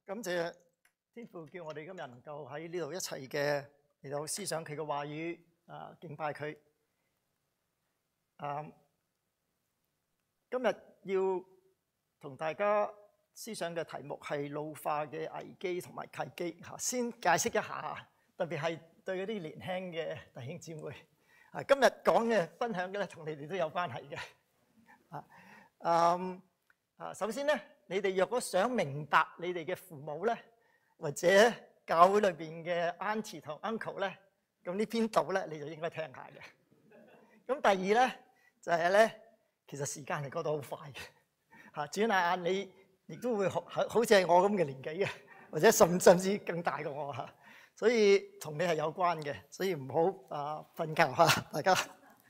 感謝天父叫我哋今日能夠喺呢度一齊嘅嚟到思想佢嘅話語，敬拜佢。今日要同大家思想嘅題目係老化嘅危機同埋契機。先解釋一下，特別係對嗰啲年輕嘅弟兄姊妹。今日講嘅分享嘅咧，同你哋都有關係嘅。首先咧，你哋若果想明白你哋嘅父母咧，或者教會裏邊嘅 auntie 同 uncle 咧，咁呢篇道咧你就應該聽下嘅。咁第二咧就係咧，其實時間係過得好快嘅。轉眼眼你亦都會好似係我咁嘅年紀嘅，或者甚至更大過我嚇。所以同你係有關嘅，所以唔好瞓覺嚇，大家。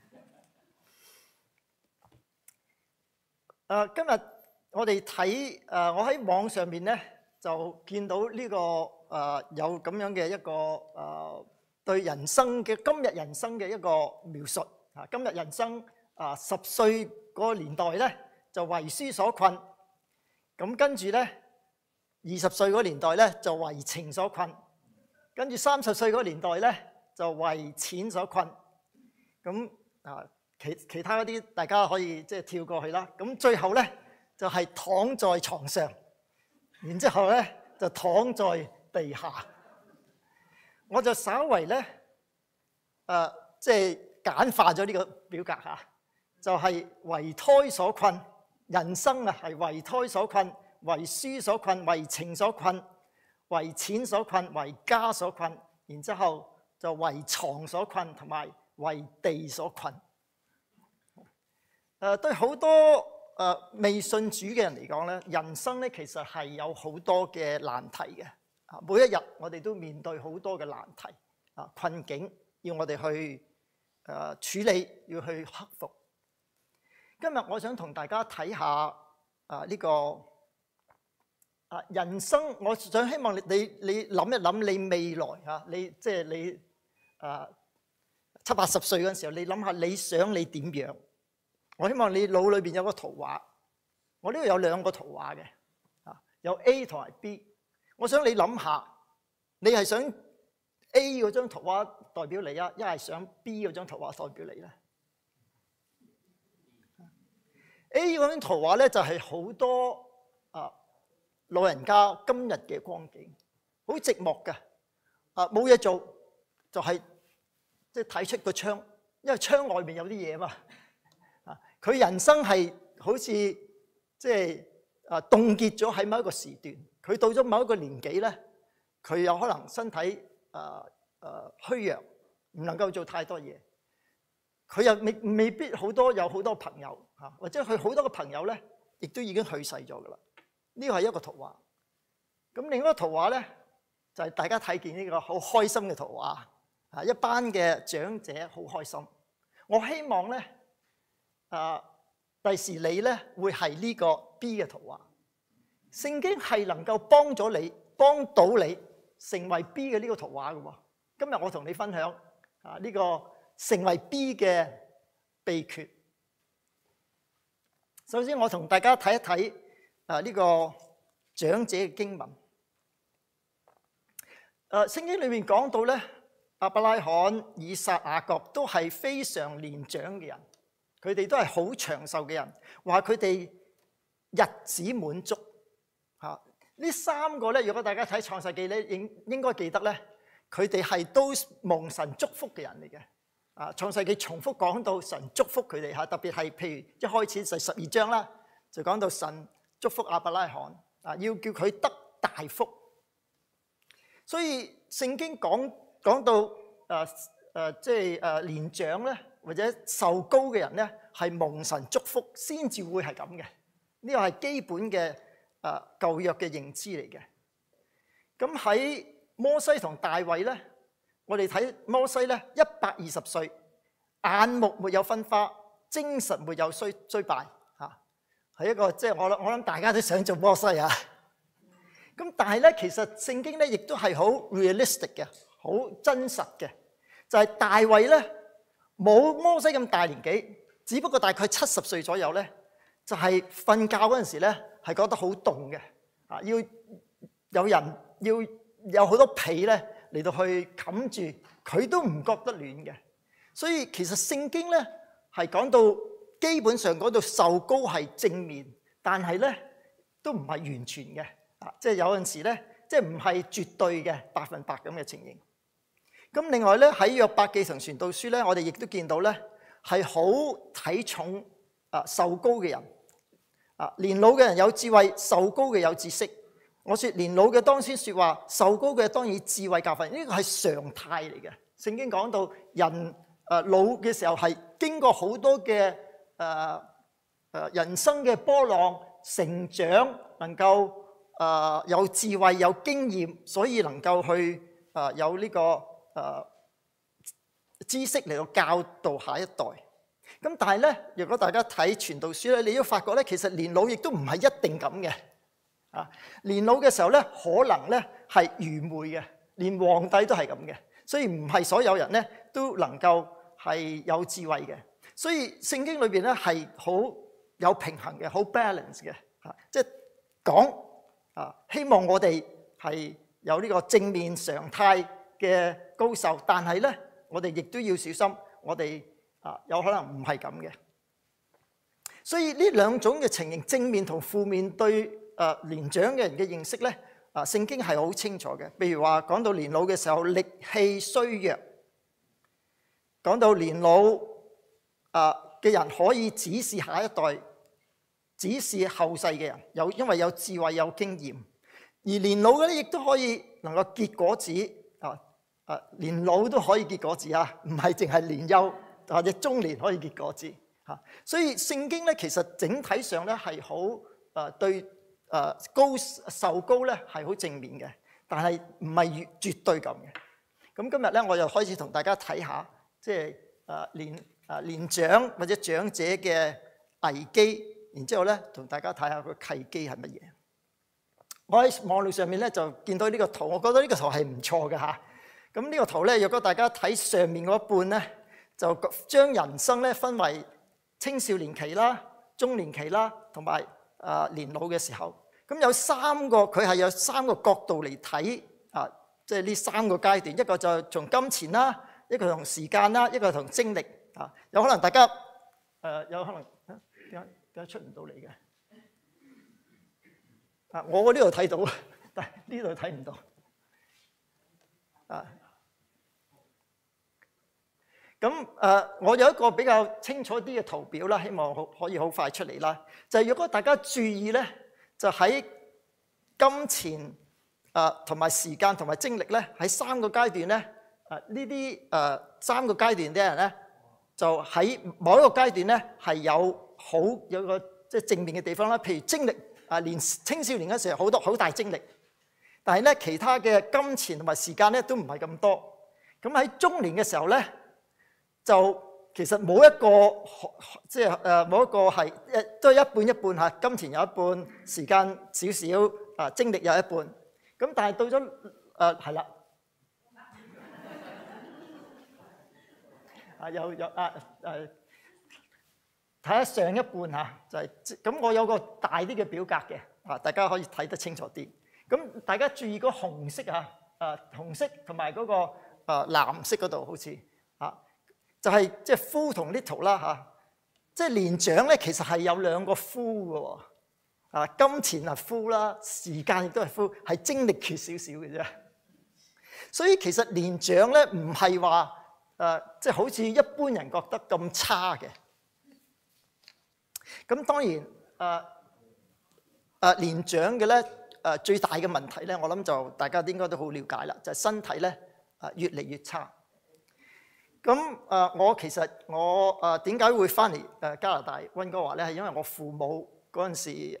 今日我哋睇我喺網上面咧就見到呢個有咁樣嘅一個對人生嘅今日人生嘅一個描述。今日人生10歲嗰個年代咧就為書所困，咁跟住咧20歲嗰個年代咧就為情所困，跟住30歲嗰個年代咧就為錢所困。咁其他嗰啲大家可以即係跳過去啦。咁最後咧就係躺在床上，然之後咧就躺在地下。我就稍為咧即係簡化咗呢個表格嚇，就係為胎所困，人生係為胎所困，為書所困，為情所困，為錢所困，為家所困，然之後就為床所困，同埋為地所困。對好多未信主嘅人嚟講咧，人生咧其實係有好多嘅難題嘅。每一日我哋都面對好多嘅難題困境，要我哋去處理，要去克服。今日我想同大家睇下呢個人生。我想希望你諗一諗你未來你即係你70-80歲嗰陣時候，你諗下你想你點樣？我希望你腦裏邊有個圖畫。我呢度有2個圖畫嘅，有 A 同埋 B。我想你諗下，你係想 A 嗰張圖畫代表你啊，一係想 B 嗰張圖畫代表你咧？A 嗰張圖畫咧就係好多老人家今日嘅光景，好寂寞嘅，冇嘢做，就係即係睇出個窗，因為窗外面有啲嘢嘛。佢人生係好似即係凍結咗喺某一個時段。佢到咗某一個年紀咧，佢有可能身體虛弱，唔能夠做太多嘢。佢又未必有好多朋友或者佢好多個朋友咧，亦都已經去世咗噶啦。呢個係一個圖畫。咁另一個圖畫咧，就係大家睇見呢個好開心嘅圖畫。一班嘅長者好開心。我希望咧第時你咧會係呢個 B 嘅圖畫。聖經係能夠幫到你成為 B 嘅呢個圖畫嘅喎。今日我同你分享呢個成為 B 嘅秘訣。首先我同大家睇一睇呢個長者嘅經文。聖經裏面講到咧，亞伯拉罕、以撒、雅各都係非常年長嘅人，佢哋都係好長壽嘅人，話佢哋日子滿足。呢3個咧，如果大家睇創世記咧，應該記得咧，佢哋係都蒙神祝福嘅人嚟嘅。創世記重複講到神祝福佢哋，特別係譬如一開始就12章啦，就講到神祝福亞伯拉罕，要叫佢得大福。所以聖經講到即係年長咧，或者壽高嘅人咧，係蒙神祝福先至會係咁嘅。呢個係基本嘅舊約嘅認知嚟嘅。咁喺摩西同大衛咧，我哋睇摩西咧120歲，眼目沒有昏花，精神沒有衰敗係一個即係我諗大家都想做摩西啊。咁但係咧，其實聖經咧亦都係好 realistic 嘅，好真實嘅。就係大衛咧冇摩西咁大年紀，只不過大概70歲左右咧，就係瞓覺嗰陣時咧係覺得好凍嘅，要有人要有好多被咧嚟到去冚住，佢都唔覺得暖嘅。所以其實聖經咧係講到基本上講到受膏係正面，但係咧都唔係完全嘅，即係有陣時咧即係唔係絕對嘅100%咁嘅情形。咁另外咧喺約伯記同傳道書咧，我哋亦都見到咧係好睇重受膏嘅人。年老嘅人有智慧，受膏嘅有知識。我說年老嘅當先說話，受膏嘅當以智慧教訓。呢個係常態嚟嘅。聖經講到人老嘅時候係經過好多嘅人生嘅波浪成長，能夠有智慧有經驗，所以能夠去有呢個知識嚟到教導下一代。咁但係咧，如果大家睇傳道書咧，你都發覺咧，其實年老亦都唔係一定咁嘅。年老嘅時候咧，可能咧係愚昧嘅，連皇帝都係咁嘅。所以唔係所有人咧都能夠係有智慧嘅。所以聖經裏邊咧係好有平衡嘅，好 balance 嘅。即係講希望我哋係有呢個正面常態嘅高受，但係咧我哋亦都要小心，我哋有可能唔係咁嘅。所以呢兩種嘅情形，正面同負面對年長嘅人嘅認識咧，聖經係好清楚嘅。譬如話講到年老嘅時候，力氣衰弱；講到年老嘅人可以指示下一代，指示後世嘅人，因為有智慧有經驗。而年老嘅咧，亦都可以能夠結果子。年老都可以結果子啊，唔係淨係年幼或者中年可以結果子。所以聖經咧，其實整體上咧係好對受膏咧係好正面嘅，但係唔係絕對咁嘅。咁今日咧，我就開始同大家睇下，即係年長或者長者嘅危機，然之後咧同大家睇下個契機係乜嘢。我喺網絡上面咧就見到呢個圖，我覺得呢個圖係唔錯嘅嚇。咁呢個圖咧，如果大家睇上面嗰一半咧，就將人生咧分為青少年期啦、中年期啦，同埋年老嘅時候。咁有佢係有三個角度嚟睇即係呢三個階段。一個就從金錢啦，一個同時間啦，一個同精力。有可能大家有可能點解出唔到嚟嘅？我呢度睇到，但係呢度睇唔到。咁我有一個比較清楚啲嘅圖表啦，希望可以好快出嚟啦。就係如果大家注意咧，就喺金錢同埋時間同埋精力咧，喺三個階段咧，呢啲三個階段啲人咧，就喺某一個階段咧係有個即係正面嘅地方啦。譬如精力年青少年嗰時候好大精力，但係咧其他嘅金錢同埋時間咧都唔係咁多。咁喺中年嘅時候咧，就其實冇一個即係冇一個係都係一半一半嚇，金錢有一半，時間少少，精力有一半。咁但係到咗係啦，睇下上一半嚇，就係咁。我有個大啲嘅表格嘅，大家可以睇得清楚啲。咁大家注意嗰紅色紅色同埋嗰個藍色嗰度好似就係即係 full 同 little 啦嚇，即係年長咧其實係有兩個 full 嘅喎，金錢係 full 啦，時間亦都係 full， 係精力缺少少嘅啫。所以其實年長咧唔係話即係好似一般人覺得咁差嘅。咁當然年長嘅咧最大嘅問題咧，我諗就大家應該都好了解啦，就係身體咧越嚟越差。咁我點解會翻嚟加拿大溫哥華咧？係因為我父母嗰陣時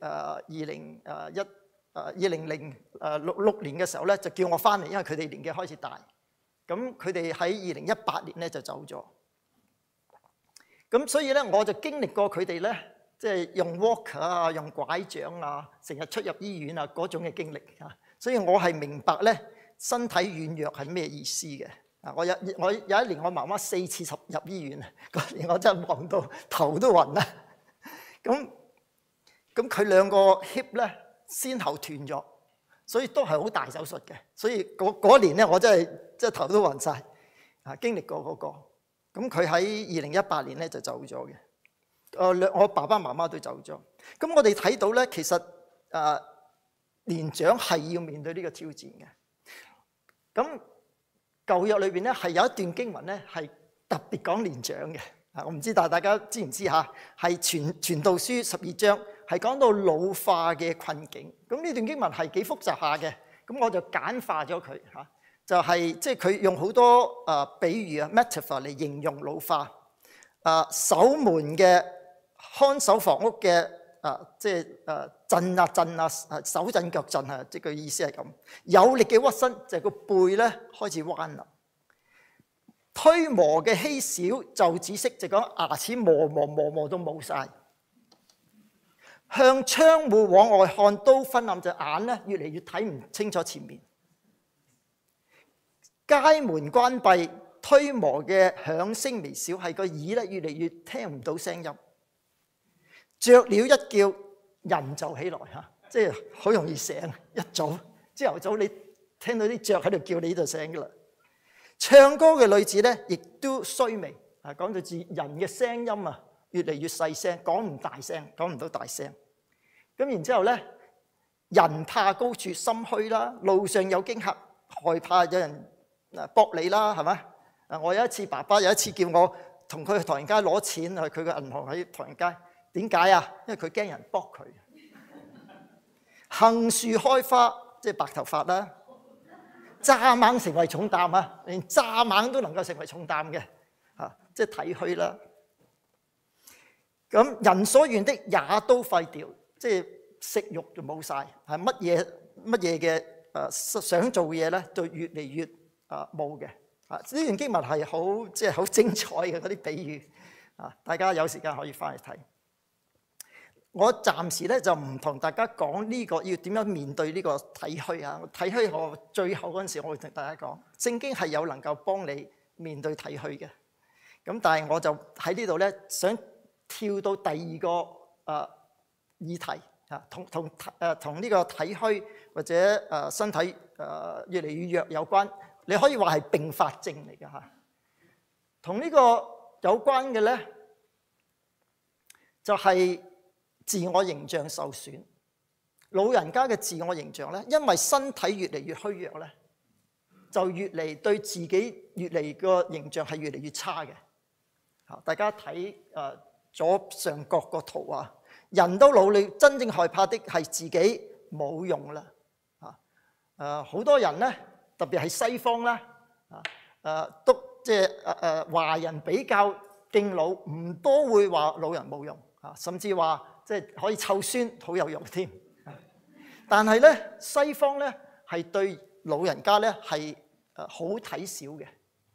2006年嘅時候咧，就叫我翻嚟，因為佢哋年紀開始大。咁佢哋喺2018年咧就走咗。咁所以咧我就經歷過佢哋咧，即係用 walker 用拐杖成日出入醫院嗰種嘅經歷。所以我係明白咧身體軟弱係咩意思嘅。我有一年我媽媽4次入醫院，嗰年我真係忙到頭都暈啦。咁佢兩個 hip 咧先後斷咗， 所以都係好大手術嘅。所以嗰年咧，我真係頭都暈晒啊！經歷過嗰個，咁佢喺2018年咧就走咗嘅。我爸爸媽媽都走咗。咁我哋睇到咧，其實年長係要面對呢個挑戰嘅。咁舊約裏邊咧係有一段經文咧係特別講年長嘅。我唔知，但係大家知唔知嚇？係傳道書12章係講到老化嘅困境。咁呢段經文係幾複雜下嘅。咁我就簡化咗佢嚇，就係即係佢用好多比喻啊 metaphor 嚟形容老化。守門嘅看守房屋嘅即係震啊手震腳震啊，即係個意思係咁。有力嘅屈身就係個背咧開始彎啦。推磨嘅稀少就止息，就講牙齒磨都冇晒。向窗戶往外看都昏暗，隻眼咧越嚟越睇唔清楚前面。街門關閉，推磨嘅響聲微小，係個耳咧越嚟越聽唔到聲音。雀鳥一叫，人就起來嚇，即係好容易醒。一早朝頭早你聽到啲雀喺度叫，你就醒噶啦。唱歌嘅女子咧，亦都衰微。講到人嘅聲音啊，越嚟越細聲，講唔大聲，講唔到大聲。咁然之後咧，人怕高處心虛啦，路上有驚嚇，害怕有人駁你啦，係咪？我有一次爸爸有一次叫我同佢去唐人街攞錢，去佢嘅銀行喺唐人街。點解啊？因為佢驚人駁佢。杏樹開花，即係白頭髮啦。蚱蜢成為重擔啊！連蚱蜢都能夠成為重擔嘅，即係體虛啦。咁人所願的也都廢掉，即係食慾就冇晒，係乜嘢嘅想做嘅嘢咧，就越嚟越冇嘅。呢段經文係好精彩嘅嗰啲比喻啊！大家有時間可以翻去睇。我暫時咧就唔同大家講呢個要點樣面對呢個體虛啊！體虛我最後嗰陣時，我會同大家講，聖經係有能夠幫你面對體虛嘅。咁但係我就喺呢度咧，想跳到第二個議題啊，同呢個體虛或者身體越嚟越弱有關。你可以話係併發症嚟嘅嚇。同呢個有關嘅咧，就係自我形象受損。老人家嘅自我形象咧，因為身體越嚟越虛弱咧，就越嚟對自己越嚟個形象係越嚟越差嘅。大家睇左上角個圖啊，人都老，你真正害怕的係自己冇用啦。好多人咧，特別係西方啦，都即係華人比較敬老，唔多會話老人冇用啊，甚至話即係可以湊孫好有用添。但係咧，西方咧係對老人家咧係好睇小嘅，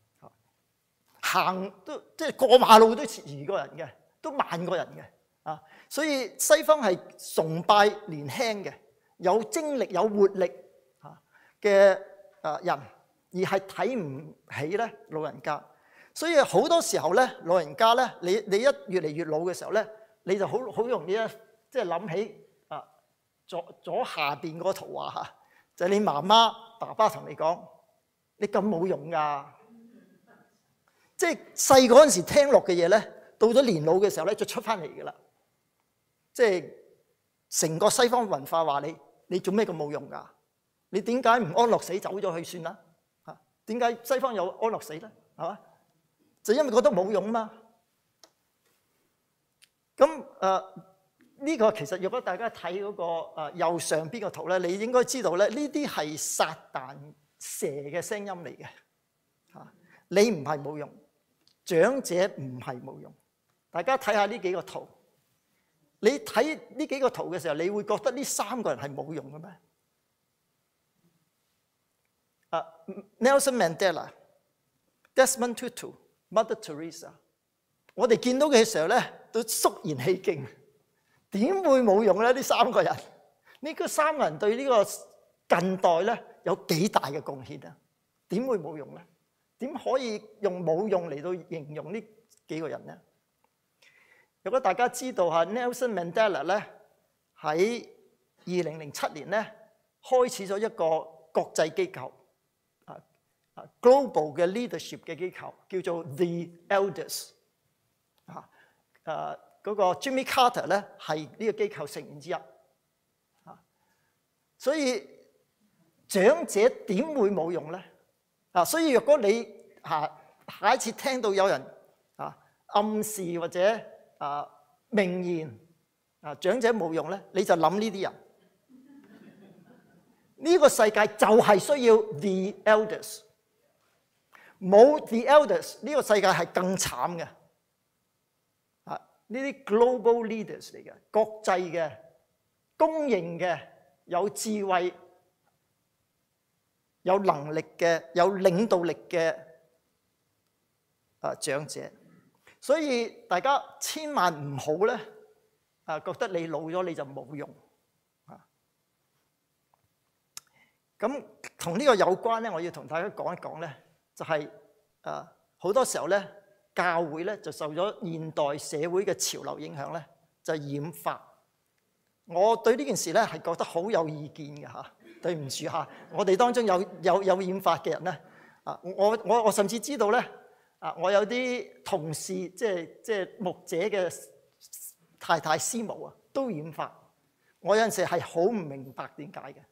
行都即係過馬路都遲過人嘅，都慢過人嘅啊。所以西方係崇拜年輕嘅、有精力、有活力嘅人，而係睇唔起咧老人家。所以好多時候咧，老人家咧，你一越嚟越老嘅時候咧，你就好容易咧，即係諗起左下邊嗰個圖畫嚇，就係你媽媽爸爸同你講，你咁冇用㗎。即係細嗰陣時聽落嘅嘢咧，到咗年老嘅時候咧，就出翻嚟㗎啦。即係成個西方文化話你做咩咁冇用㗎？你點解唔安樂死走咗去算啦？嚇，點解西方有安樂死咧？係嘛？就因為覺得冇用嘛。咁呢個其實如果大家睇嗰個右上邊個圖咧，你應該知道咧，呢啲係撒旦蛇嘅聲音嚟嘅。嚇，你唔係冇用，長者唔係冇用。大家睇下呢幾個圖，你睇呢幾個圖嘅時候，你會覺得呢三個人係冇用嘅咩？Nelson Mandela、Desmond Tutu、Mother Teresa， 我哋見到嘅時候咧，都肅然起敬。點會冇用咧？呢三個人，呢三個人對呢個近代咧有幾大嘅貢獻啊？點會冇用咧？點可以用冇用嚟到形容呢幾個人咧？如果大家知道嚇 Nelson Mandela 咧喺2007年咧開始咗一個國際機構global 嘅 leadership 嘅機構，叫做 The Elders。嗰個 Jimmy Carter 咧係呢個機構成員之一。所以長者點會冇用咧？所以若果你下一次聽到有人暗示或者明言長者冇用咧，你就諗呢啲人。呢個世界就係需要 The Elders， 冇 The Elders 呢個世界係更慘嘅。呢啲 global leaders 嚟嘅，國際嘅、公認嘅、有智慧、有能力嘅、有領導力嘅長者。所以大家千萬唔好咧覺得你老咗你就冇用。咁同呢個有關咧，我要同大家講一講咧，就係好多時候咧，教會咧就受咗現代社會嘅潮流影響咧，就染髮。我對呢件事咧係覺得好有意見嘅嚇，對唔住嚇，我哋當中有染髮嘅人咧，我甚至知道咧，我有啲同事即係牧者嘅太太師母啊，都染髮。我有陣時係好唔明白點解嘅。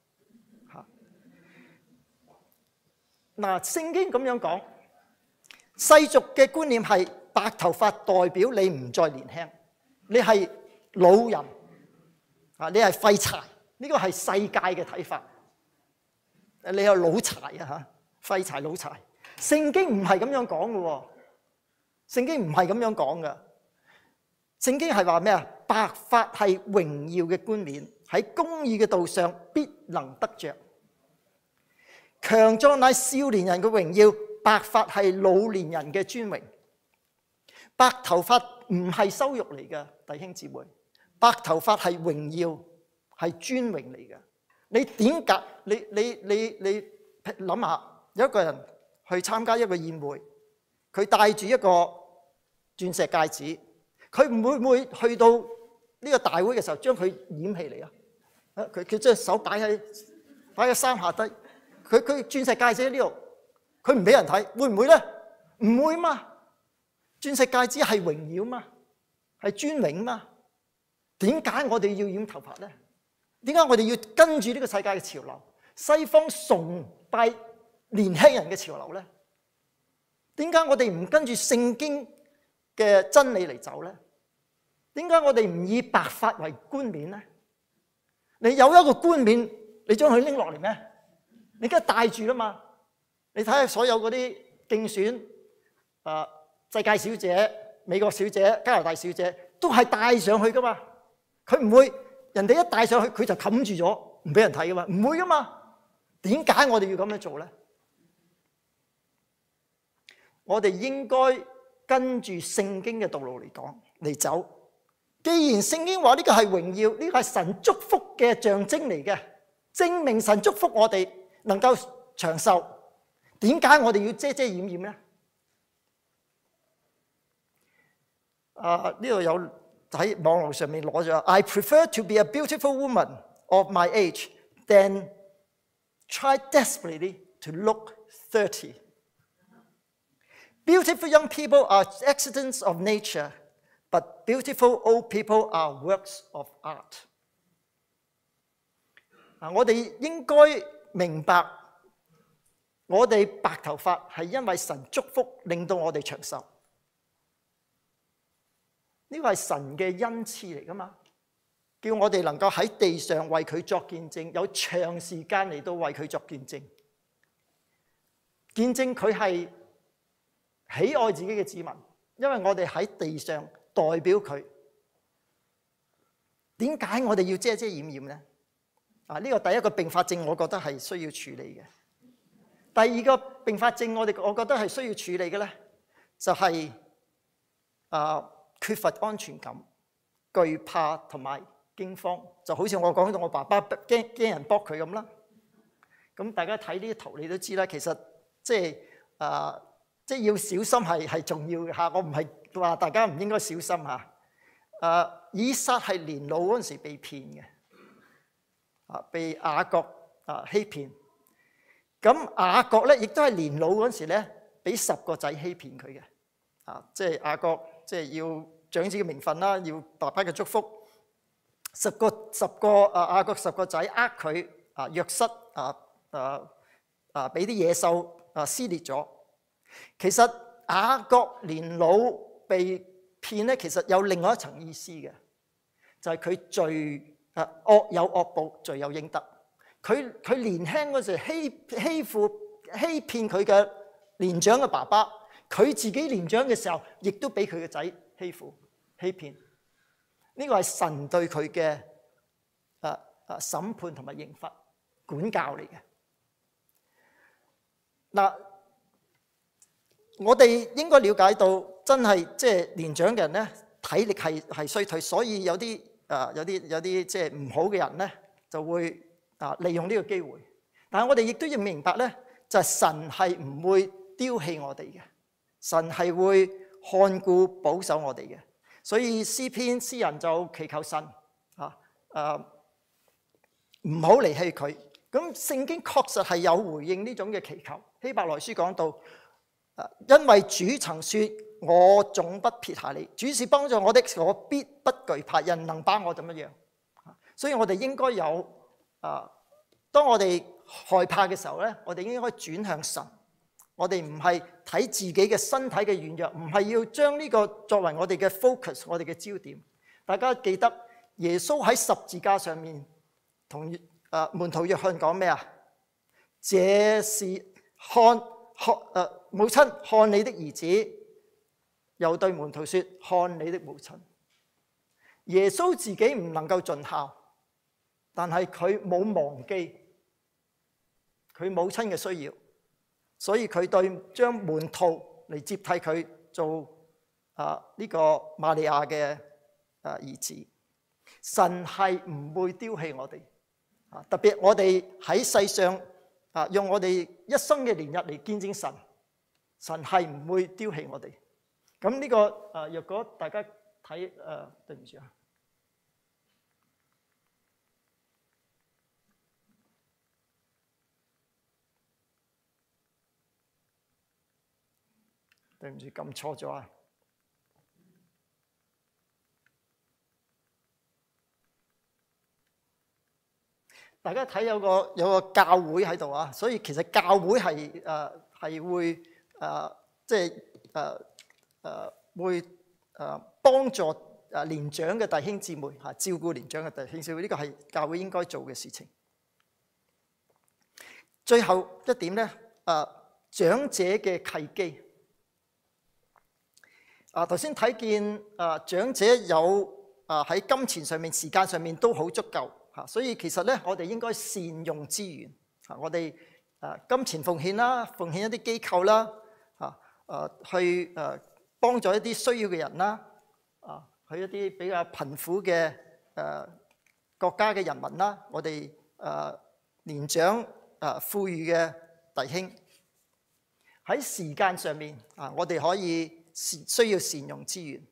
嗱，聖經咁樣講，世俗嘅觀念係白頭髮代表你唔再年輕，你係老人你係廢柴，呢個係世界嘅睇法。你係老柴廢柴老柴。聖經唔係咁樣講嘅喎，聖經唔係咁樣講嘅。聖經係話咩啊？白髮係榮耀嘅冠冕，喺公義嘅道上必能得着。強壯乃少年人嘅榮耀，白髮係老年人嘅尊榮。白頭髮唔係羞辱嚟嘅，弟兄姊妹，白頭髮係榮耀，係尊榮嚟嘅。你點解？你諗下，有一個人去參加一個宴會，佢戴住一個鑽石戒指，佢唔會去到呢個大會嘅時候將佢掩起嚟啊？佢將手擺喺衫下低。佢鑽石戒指喺呢度，佢唔俾人睇，會唔會咧？唔會嘛！鑽石戒指係榮耀嘛，係尊榮嘛。點解我哋要染頭髮咧？點解我哋要跟住呢個世界嘅潮流？西方崇拜年輕人嘅潮流咧？點解我哋唔跟住聖經嘅真理嚟走咧？點解我哋唔以白髮為冠冕咧？你有一個冠冕，你將佢拎落嚟咩？你梗係戴住啦嘛！你睇下所有嗰啲競選世界小姐、美國小姐、加拿大小姐，都係戴上去噶嘛。佢唔會人哋一戴上去，佢就冚住咗，唔俾人睇噶嘛。唔會噶嘛。點解我哋要咁樣做咧？我哋應該跟住聖經嘅道路嚟走。既然聖經話呢個係榮耀，呢個係神祝福嘅象徵嚟嘅，證明神祝福我哋能夠長壽，點解我哋要遮遮掩掩咧？呢度有喺網絡上面攞咗 I prefer to be a beautiful woman of my age than try desperately to look 30. Beautiful young people are accidents of nature, but beautiful old people are works of art. 我哋應該明白，我哋白頭髮係因為神祝福，令到我哋長壽。呢個係神嘅恩賜嚟噶嘛，叫我哋能夠喺地上為佢作見證，有長時間嚟到為佢作見證，見證佢係喜愛自己嘅子民，因為我哋喺地上代表佢。點解我哋要遮遮掩掩呢？呢個第一個併發症，我覺得係需要處理嘅。第二個併發症，我覺得係需要處理嘅咧，就係缺乏安全感、懼怕同埋驚慌，就好似我講到我爸爸驚人駁佢咁啦。咁大家睇呢啲圖，你都知啦。其實即係要小心係重要嘅嚇。我唔係話大家唔應該小心嚇。以撒係年老嗰陣時被騙嘅，被雅各欺騙。咁雅各咧亦都係年老嗰時咧，俾10個仔欺騙佢嘅。即係雅各即係要長子嘅名分啦，要爸爸嘅祝福。雅各10個仔佢約瑟俾啲野獸撕裂咗。其實雅各年老被騙咧，其實有另外一層意思嘅，就係佢罪惡有惡報，罪有應得。佢年輕嗰時欺騙佢嘅年長嘅爸爸，佢自己年長嘅時候，亦都俾佢嘅仔欺騙。呢個係神對佢嘅審判同埋刑罰管教嚟嘅。嗱，我哋應該了解到，真係即係年長嘅人咧，體力係衰退，所以有啲即係唔好嘅人咧，就會利用呢個機會。但係我哋亦都要明白咧，就係神係唔會丟棄我哋嘅，神係會看顧保守我哋嘅。所以詩人就祈求神唔好離棄佢。咁聖經確實係有回應呢種嘅祈求。希伯來書講到，因為主曾說，我總不撇下你，主是幫助我的，我必不懼怕，人能把我怎麼樣？所以我哋應該有當我哋害怕嘅時候咧，我哋應該轉向神。我哋唔係睇自己嘅身體嘅軟弱，唔係要將呢個作為我哋嘅 focus， 我哋嘅焦點。大家記得耶穌喺十字架上面同門徒約翰講咩啊？這是母親看你的兒子，又對門徒說看你的母親。耶穌自己唔能夠盡孝，但係佢冇忘記佢母親嘅需要，所以佢對將門徒嚟接替佢做呢個瑪利亞嘅兒子。神係唔會丟棄我哋，特別我哋喺世上用我哋一生嘅年日嚟見證神，神係唔會丟棄我哋。咁呢個若果大家睇對唔住啊，對唔住撳錯咗啊！大家睇有個教會喺度啊，所以其實教會係會會幫助年長嘅弟兄姊妹照顧年長嘅弟兄姊妹，呢個係教會應該做嘅事情。最後一點咧，長者嘅契機。頭先睇見長者有喺金錢上面、時間上面都好足夠。所以其實咧，我哋應該善用資源。我哋金錢奉獻啦，奉獻一啲機構啦，去幫助一啲需要嘅人啦，去一啲比較貧苦嘅國家嘅人民啦。我哋年長富裕嘅弟兄喺時間上面我哋可以需要善用資源。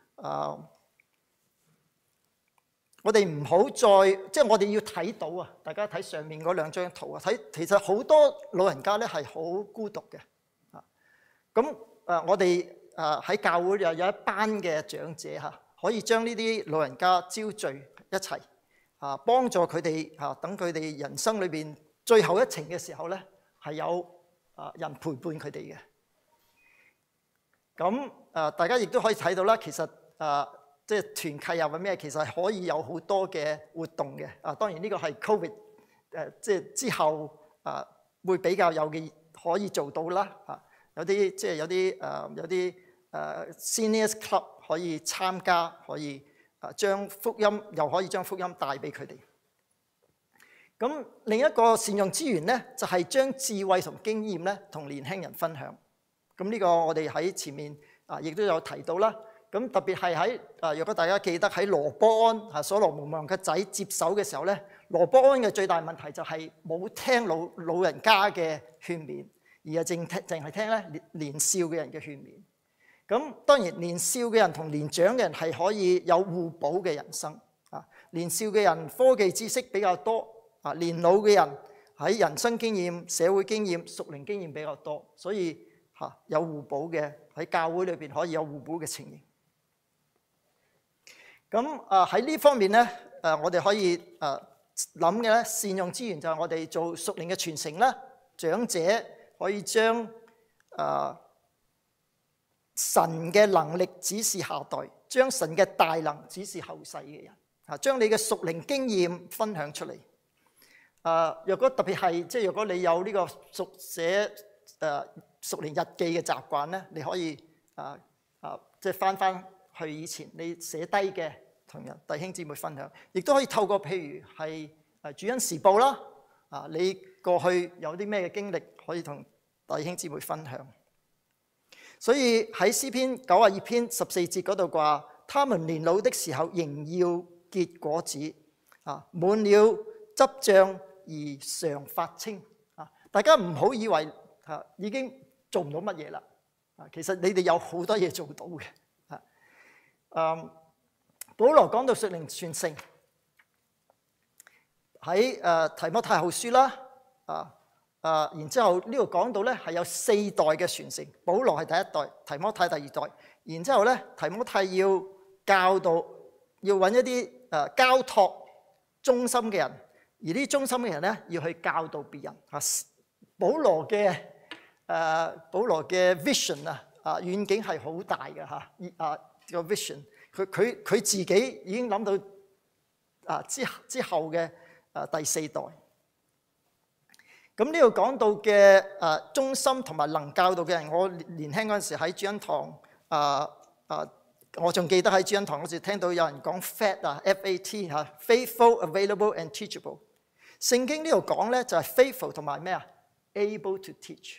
我哋唔好再即係我哋要睇到啊！大家睇上面嗰兩張圖啊，睇其實好多老人家咧係好孤獨嘅。咁我哋喺教會又有一班嘅長者可以將呢啲老人家招聚一齊幫助佢哋等佢哋人生裏邊最後一程嘅時候咧係有人陪伴佢哋嘅。咁大家亦都可以睇到啦，其實即係團契又或咩，其實係可以有好多嘅活動嘅。當然呢個係 Covid 即係之後會比較有嘅可以做到啦。有啲即係有啲Seniors Club 可以參加，可以將福音又可以將福音帶俾佢哋。咁另一個善用資源咧，就係將智慧同經驗咧同年輕人分享。咁呢個我哋喺前面亦都有提到啦。咁特別係喺若果大家記得喺羅波安所羅門王嘅仔接手嘅時候咧，羅波安嘅最大問題就係冇聽老人家嘅勸勉，而係淨係聽咧年少嘅人嘅勸勉。咁當然年少嘅人同年長嘅人係可以有互補嘅人生。年少嘅人科技知識比較多，年老嘅人喺人生經驗、社會經驗、屬靈經驗比較多，所以有互補嘅，喺教會裏邊可以有互補嘅情形。咁喺呢方面咧，我哋可以諗嘅咧，善用資源就係我哋做屬靈嘅傳承啦。長者可以將神嘅能力指示下代，將神嘅大能指示後世嘅人，將你嘅屬靈經驗分享出嚟。若果特別係即係若果你有呢個寫屬靈日記嘅習慣咧，你可以即係翻去以前你寫低嘅，同人弟兄姊妹分享，亦都可以透過譬如係主恩時報啦，你過去有啲咩嘅經歷可以同弟兄姊妹分享。所以喺詩篇92篇14節嗰度話，他們年老的時候仍要結果子，滿了汁醬而常發青。大家唔好以為已經做唔到乜嘢啦，其實你哋有好多嘢做到嘅。保羅講到屬靈傳承喺提摩太後書啦，然之後呢度講到咧係有4代嘅傳承，保羅係第一代，提摩太第2代，然之後咧提摩太要教導，要揾一啲交託忠心嘅人，而呢啲忠心嘅人咧要去教導別人。保羅嘅 vision 遠景係好大嘅個 vision， 佢自己已經諗到之後嘅第4代。咁呢度講到嘅忠心同埋能教導嘅人，我年輕嗰陣時喺主恩堂，我仲記得喺主恩堂嗰時聽到有人講 FAT faithful, available and teachable。聖經呢度講咧就係 faithful 同埋咩able to teach。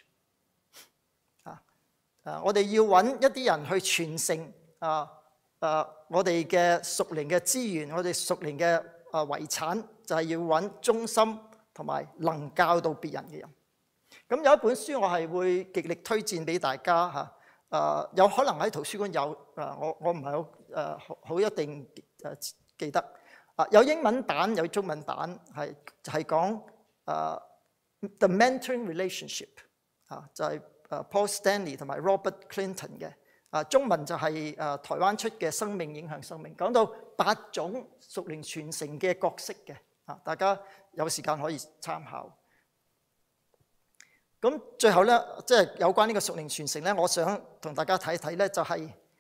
我哋要揾一啲人去傳承我哋嘅屬靈嘅資源，我哋屬靈嘅遺產，就係要揾忠心同埋能教導別人嘅人。咁有一本書我係會極力推薦俾大家有可能喺圖書館有，我唔係好一定記得。有英文版有中文版，係講The Mentoring Relationship， 就係Paul Stanley 同埋 Robert Clinton 嘅。中文就係台灣出嘅《生命影響生命》，講到8種屬靈傳承嘅角色嘅。大家有時間可以參考。咁最後咧，即係有關呢個屬靈傳承咧，我想同大家睇一睇咧，就係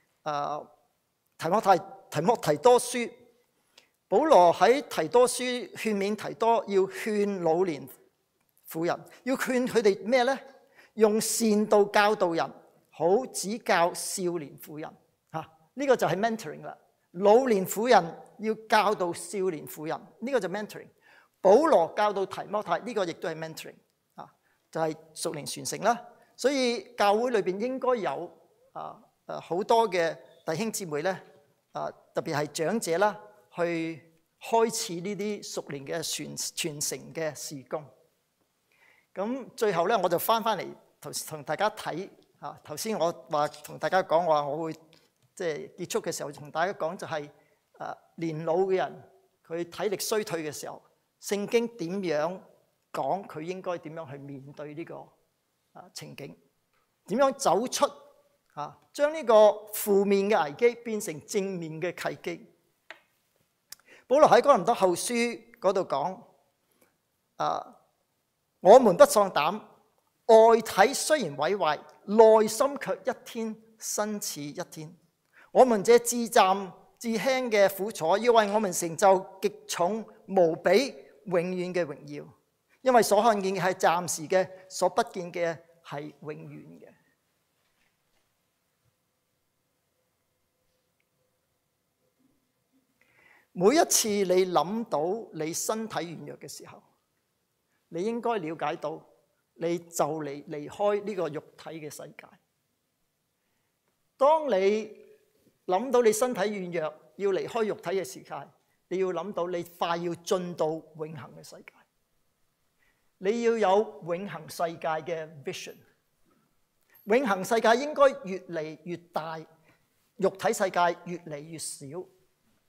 提摩提多書。保羅喺提多書勸勉提多要勸老年婦人，要勸佢哋咩咧？用善道教導人，好指教少年婦人。呢個就係 mentoring 啦。老年婦人要教導少年婦人，呢個就 mentoring。保羅教導提摩太，呢個亦都係 mentoring，就係屬靈傳承啦。所以教會裏邊應該有好多嘅弟兄姊妹咧，特別係長者啦，去開始呢啲屬靈嘅傳承嘅事工。咁最後咧，我就翻嚟同大家睇頭先我話同大家講話，我會即係結束嘅時候同大家講，就係年老嘅人佢體力衰退嘅時候，聖經點樣講佢應該點樣去面對呢個情景，點樣走出將呢個負面嘅危機變成正面嘅契機。保羅喺哥林多後書嗰度講，我們不喪膽，外體雖然毀壞，內心卻一天新似一天。我們這至暫至輕嘅苦楚，要為我們成就極重無比永遠嘅榮耀。因為所看見嘅係暫時嘅，所不見嘅係永遠嘅。每一次你諗到你身體軟弱嘅時候，你應該了解到你就嚟離開呢個肉體嘅世界。當你諗到你身體軟弱要離開肉體嘅時間，你要諗到你快要進到永恆嘅世界。你要有永恆世界嘅 vision。永恆世界應該越嚟越大，肉體世界越嚟越少。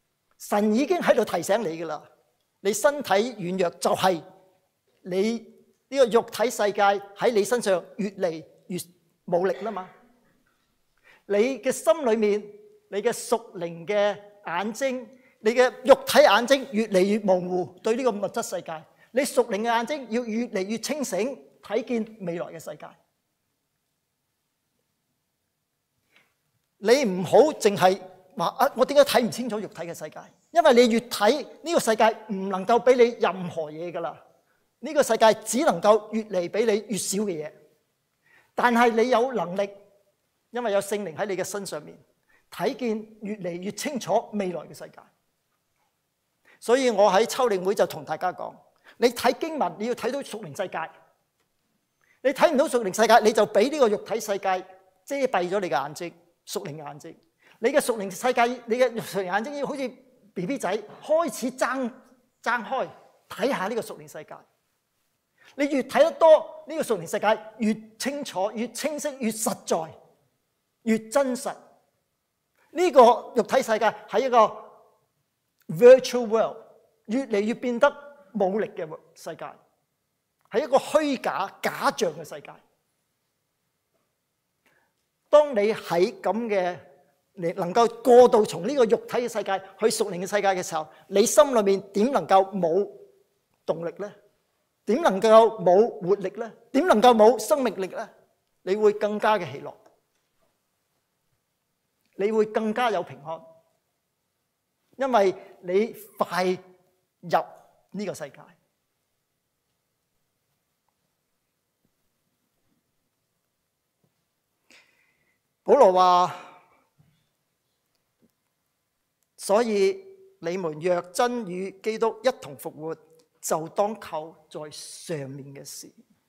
神已經喺度提醒你㗎喇，你身體軟弱就係你呢個肉體世界喺你身上越嚟越冇力啦嘛。你嘅心裏面，你嘅屬靈嘅眼睛，你嘅肉體眼睛越嚟越模糊，對呢個物質世界，你屬靈嘅眼睛要越嚟越清醒，睇見未來嘅世界。你唔好淨係話我點解睇唔清楚肉體嘅世界？因為你越睇呢個世界唔能夠俾你任何嘢噶啦，呢個世界只能夠越嚟俾你越少嘅嘢。但係你有能力，因為有聖靈喺你嘅身上面，睇見越嚟越清楚未來嘅世界。所以我喺秋令會就同大家講，你睇經文你要睇到屬靈世界，你睇唔到屬靈世界，你就俾呢個肉體世界遮蔽咗你嘅眼睛，屬靈嘅眼睛。你嘅屬靈世界，你嘅屬靈眼睛要好似 BB 仔開始睜開睇下呢個屬靈世界。你越睇得多，呢個屬靈世界越清楚、越清晰、越實在、越真實。呢個肉體世界係一個 virtual world， 越嚟越變得冇力嘅世界，係一個虛假假象嘅世界。當你喺咁嘅你能夠過渡從呢個肉體嘅世界去屬靈嘅世界嘅時候，你心裏面點能夠冇動力呢？點能夠冇活力呢？點能夠冇生命力呢？你會更加嘅喜樂，你會更加有平安，因為你快入呢個世界。保羅話：所以你們若真與基督一同復活，就當求在上面嘅事。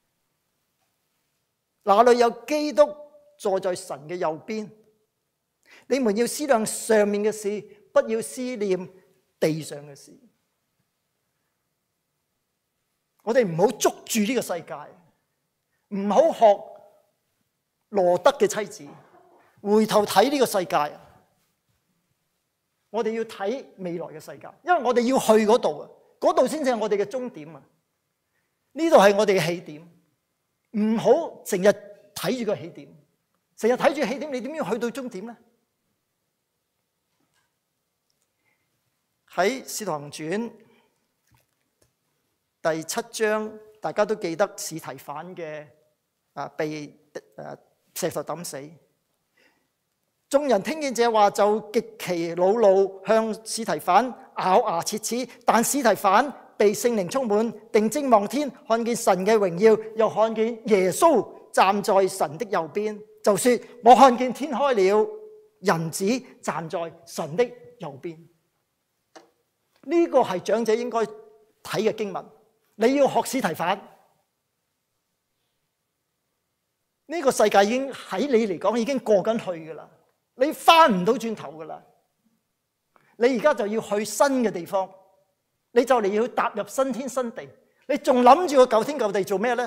那裏有基督坐在神嘅右邊。你們要思量上面嘅事，不要思念地上嘅事。我哋唔好捉住呢個世界，唔好學羅德嘅妻子，回頭睇呢個世界。我哋要睇未來嘅世界，因為我哋要去嗰度啊，嗰度先至係我哋嘅終點啊！呢度係我哋嘅起點，唔好成日睇住個起點，成日睇住起點，你點樣去到終點呢？喺《使徒行傳》第7章，大家都記得司提反嘅被石頭抌死。眾人聽見這話，就極其惱怒，向司提反咬牙切齒。但司提反被聖靈充滿，定睛望天，看見神嘅榮耀，又看見耶穌站在神的右邊，就說：我看見天開了，人子站在神的右邊。呢個係長者應該睇嘅經文。你要學司提反。呢個世界已經喺你嚟講已經過緊去噶啦。你翻唔到轉頭噶啦！你而家就要去新嘅地方，你就嚟要踏入新天新地，你仲諗住個舊天舊地做咩呢？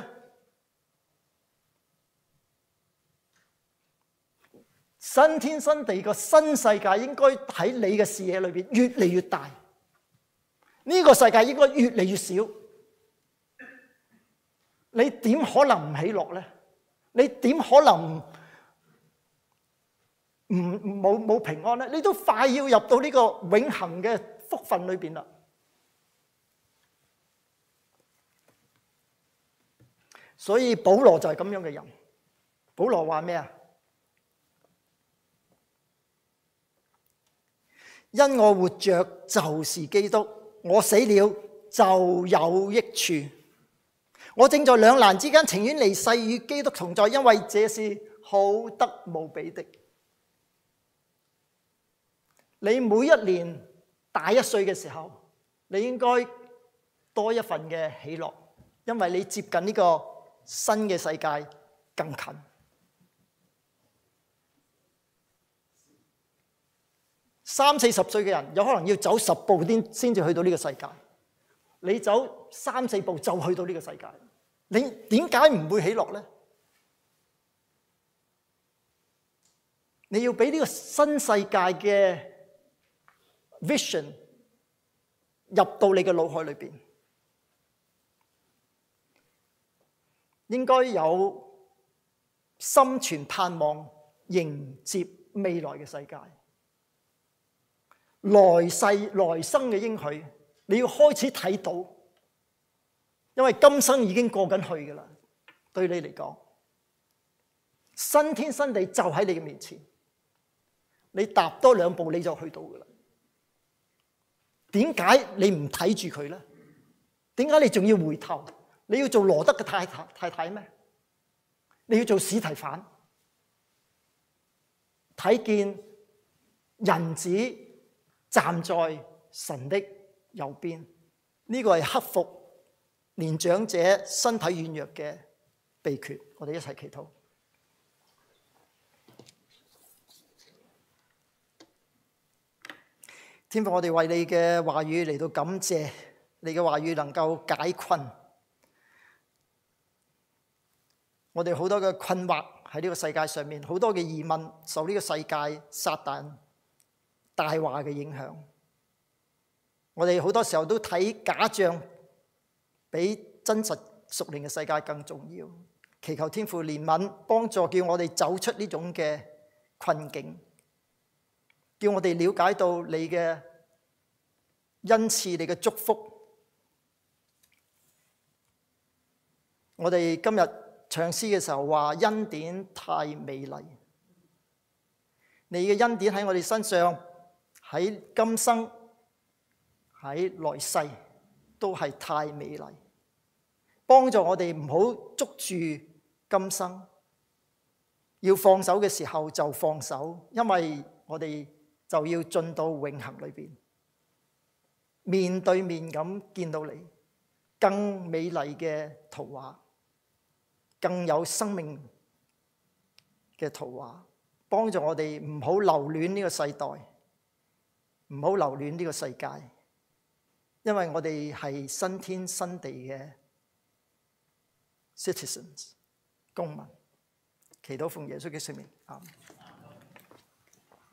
新天新地個新世界應該喺你嘅視野裏邊越嚟越大，呢個世界應該越嚟越少。你點可能唔喜樂呢？你點可能冇平安咧？你都快要入到呢個永恆嘅福分裏邊啦。所以保羅就係咁樣嘅人。保羅話咩啊？因我活着就是基督，我死了就有益處。我正在兩難之間，情願離世與基督同在，因為這是好得無比的。你每一年大1歲嘅時候，你應該多一份嘅喜樂，因為你接近呢個新嘅世界更近。30、40歲嘅人有可能要走10步先至去到呢個世界，你走3、4步就去到呢個世界，你點解唔會喜樂呢？你要俾呢個新世界嘅vision 入到你嘅腦海裏邊。 應該有心存盼望，迎接未來嘅世界。來生嘅應許，你要開始睇到，因為今生已經過緊去㗎喇。對你嚟講，新天新地就喺你嘅面前，你踏多兩步你就去到㗎喇。點解你唔睇住佢咧？點解你仲要回頭？你要做羅德嘅太太咩？你要做司提反，睇見人子站在神的右邊，呢個係克服年長者身體軟弱嘅秘訣。我哋一齊祈禱。天父，我哋為你嘅話語嚟到感謝，你嘅話語能夠解困。我哋好多嘅困惑喺呢個世界上面，好多嘅疑問受呢個世界撒旦大話嘅影響。我哋好多時候都睇假象比真實屬靈嘅世界更重要。祈求天父憐憫幫助，叫我哋走出呢種嘅困境，叫我哋了解到你嘅恩賜，你嘅祝福。我哋今日唱詩嘅時候話恩典太美麗，你嘅恩典喺我哋身上，喺今生喺來世都係太美麗，幫助我哋唔好捉住今生，要放手嘅時候就放手，因為我哋就要進到永恆裏邊，面對面咁見到你更美麗嘅圖畫，更有生命嘅圖畫，幫助我哋唔好留戀呢個世代，唔好留戀呢個世界，因為我哋係新天新地嘅 citizens 公民。祈禱奉耶穌嘅聖名，阿們。